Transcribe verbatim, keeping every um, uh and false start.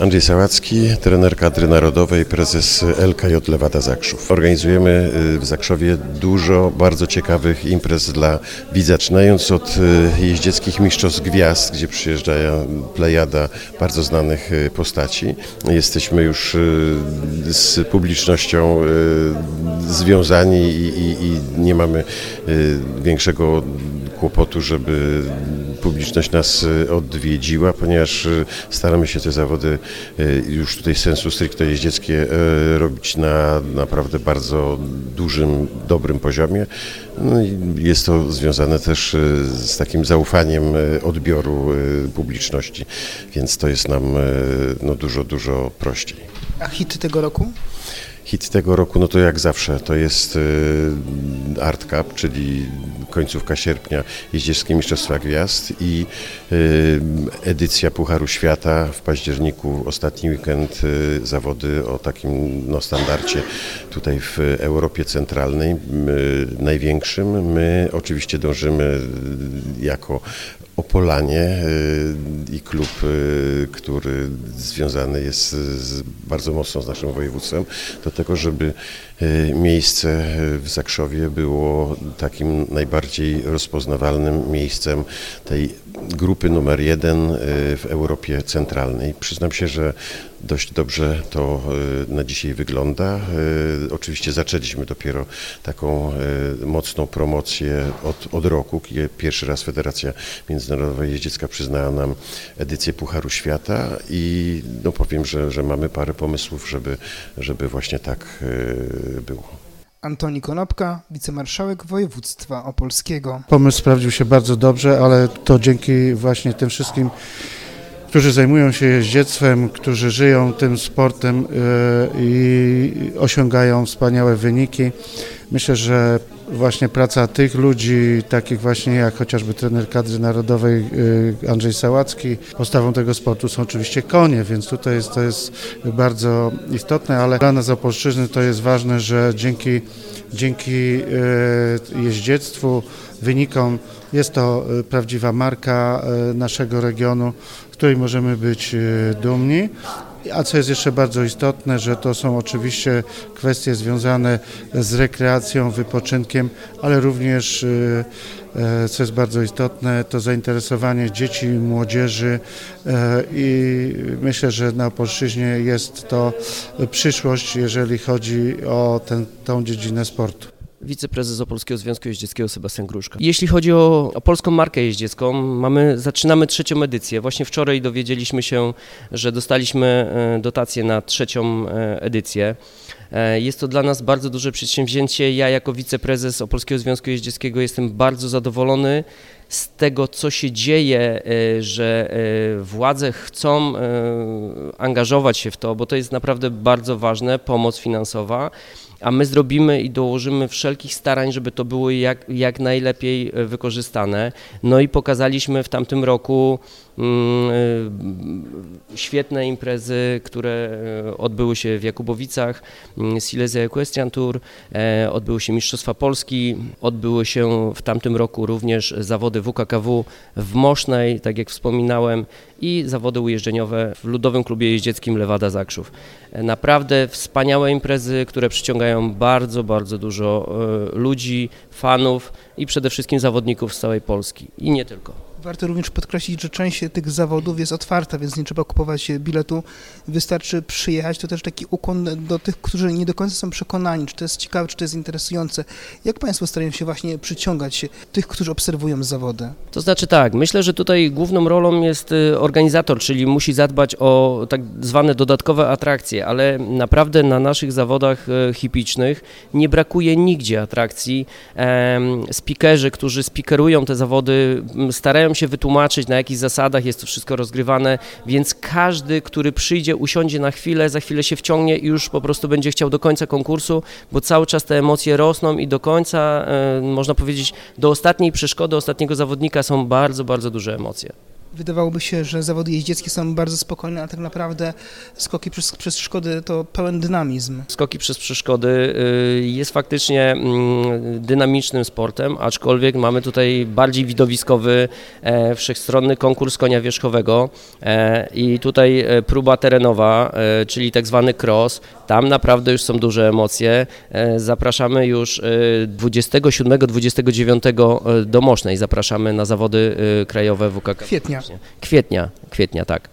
Andrzej Sałacki, trener kadry narodowej, prezes L K J Lewada Zakrzów. Organizujemy w Zakrzowie dużo bardzo ciekawych imprez dla widza, zaczynając od jeździeckich mistrzostw gwiazd, gdzie przyjeżdża plejada bardzo znanych postaci. Jesteśmy już z publicznością związani i, i, i nie mamy większego kłopotu, żeby publiczność nas odwiedziła, ponieważ staramy się te zawody już tutaj sensu stricte jeździeckie robić na naprawdę bardzo dużym, dobrym poziomie. No i jest to związane też z takim zaufaniem odbioru publiczności, więc to jest nam no, dużo, dużo prościej. A hit tego roku? Hit tego roku, no to jak zawsze, to jest Art Cup, czyli końcówka sierpnia, jeździeckie Mistrzostwa Gwiazd i edycja Pucharu Świata w październiku, ostatni weekend, zawody o takim no, standardzie tutaj w Europie Centralnej, największym. My oczywiście dążymy jako Opolanie i klub, który związany jest z, bardzo mocno z naszym województwem, do tego, żeby miejsce w Zakrzowie było takim najbardziej rozpoznawalnym miejscem tej grupy numer jeden w Europie Centralnej. Przyznam się, że dość dobrze to na dzisiaj wygląda. Oczywiście zaczęliśmy dopiero taką mocną promocję od, od roku, kiedy pierwszy raz Federacja Międzynarodowa Jeździecka przyznała nam edycję Pucharu Świata i no powiem, że, że mamy parę pomysłów, żeby, żeby właśnie tak było. Antoni Konopka, wicemarszałek województwa opolskiego. Pomysł sprawdził się bardzo dobrze, ale to dzięki właśnie tym wszystkim, którzy zajmują się jeździectwem, którzy żyją tym sportem i osiągają wspaniałe wyniki. Myślę, że właśnie praca tych ludzi, takich właśnie jak chociażby trener kadry narodowej Andrzej Sałacki, podstawą tego sportu są oczywiście konie, więc tutaj jest, to jest bardzo istotne, ale dla nas Opolszczyzny to jest ważne, że dzięki, dzięki jeździectwu, wynikom jest to prawdziwa marka naszego regionu, z której możemy być dumni. A co jest jeszcze bardzo istotne, że to są oczywiście kwestie związane z rekreacją, wypoczynkiem, ale również, co jest bardzo istotne, to zainteresowanie dzieci, młodzieży i myślę, że na Opolszczyźnie jest to przyszłość, jeżeli chodzi o tę, tą dziedzinę sportu. Wiceprezes Opolskiego Związku Jeździeckiego Sebastian Gruszka. Jeśli chodzi o, o polską markę jeździecką, mamy, zaczynamy trzecią edycję. Właśnie wczoraj dowiedzieliśmy się, że dostaliśmy dotację na trzecią edycję. Jest to dla nas bardzo duże przedsięwzięcie. Ja jako wiceprezes Opolskiego Związku Jeździeckiego jestem bardzo zadowolony z tego, co się dzieje, że władze chcą angażować się w to, bo to jest naprawdę bardzo ważne, pomoc finansowa, a my zrobimy i dołożymy wszelkich starań, żeby to było jak, jak najlepiej wykorzystane. No i pokazaliśmy w tamtym roku świetne imprezy, które odbyły się w Jakubowicach, Silesia Equestrian Tour, odbyły się Mistrzostwa Polski, odbyły się w tamtym roku również zawody W K K W w Mosznej, tak jak wspominałem, i zawody ujeżdżeniowe w Ludowym Klubie Jeździeckim Lewada Zakrzów. Naprawdę wspaniałe imprezy, które przyciągają bardzo, bardzo dużo ludzi, fanów i przede wszystkim zawodników z całej Polski i nie tylko. Warto również podkreślić, że część tych zawodów jest otwarta, więc nie trzeba kupować biletu, wystarczy przyjechać. To też taki ukłon do tych, którzy nie do końca są przekonani, czy to jest ciekawe, czy to jest interesujące. Jak Państwo starają się właśnie przyciągać tych, którzy obserwują zawody? To znaczy tak, myślę, że tutaj główną rolą jest organizator, czyli musi zadbać o tak zwane dodatkowe atrakcje, ale naprawdę na naszych zawodach hipicznych nie brakuje nigdzie atrakcji. Speakerzy, którzy speakerują te zawody, starają się wytłumaczyć, na jakich zasadach jest to wszystko rozgrywane, więc każdy, który przyjdzie, usiądzie na chwilę, za chwilę się wciągnie i już po prostu będzie chciał do końca konkursu, bo cały czas te emocje rosną i do końca, można powiedzieć, do ostatniej przeszkody, ostatniego zawodnika są bardzo, bardzo duże emocje. Wydawałoby się, że zawody jeździeckie są bardzo spokojne, a tak naprawdę skoki przez, przez przeszkody to pełen dynamizm. Skoki przez przeszkody y, jest faktycznie mm, dynamicznym sportem, aczkolwiek mamy tutaj bardziej widowiskowy, e, wszechstronny konkurs konia wierzchowego e, i tutaj e, próba terenowa, e, czyli tak zwany cross, tam naprawdę już są duże emocje. E, zapraszamy już e, dwudziestego siódmego dwudziestego dziewiątego do Mosznej, zapraszamy na zawody e, krajowe W K K. Kwietnia. Kwietnia, kwietnia, tak.